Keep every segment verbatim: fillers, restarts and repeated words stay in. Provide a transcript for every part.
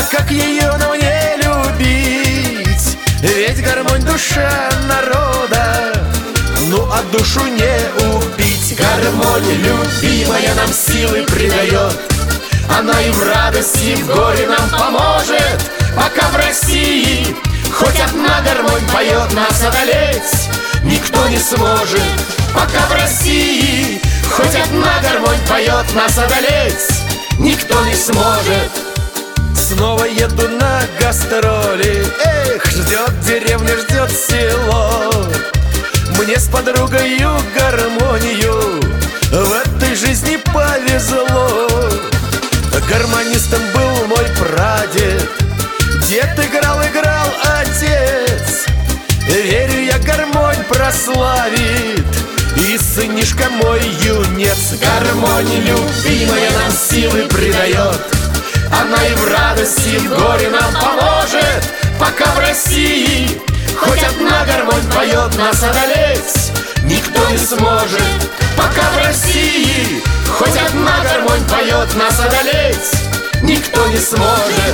как ее нам не любить? Ведь гармонь душа народа, ну а душу не убить. Гармонь, любимая, нам силы придает, она и в радости, и в горе нам поможет. Пока в России хоть одна гармонь поет, нас одолеть никто не сможет. Пока в России хоть одна гармонь поет, нас одолеть никто не сможет. Снова еду на гастроли, эх, ждет деревня, ждет село. Мне с подругою гармонию в этой жизни повезло. Гармонистом был мой прадед, дед играл, играл отец. Верю я, гармонь прославит и сынишка мой юнец. Гармонь, любимая, нам силы придает, она и в радости, и в горе нам поможет. Пока в России хоть одна гармонь поет, нас одолеть никто не сможет. Пока в России хоть одна гармонь поет, нас одолеть никто не сможет.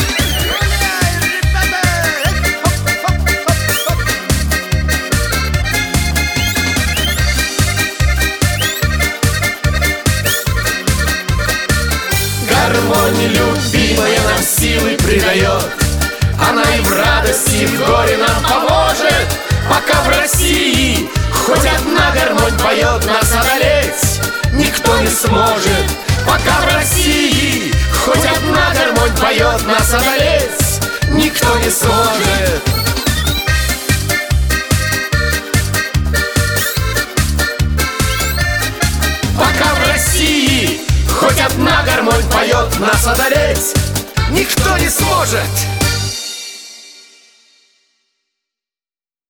Гармонь, любимая, нам силы придает, она и в радости, и в горе нам поможет. Пока в России хоть одна гармонь поет, нас одолеть никто не сможет. Пока в России хоть одна гармонь поет, нас одолеть никто не сможет. Пока в России хоть одна гармонь поет, нас одолеть никто не сможет.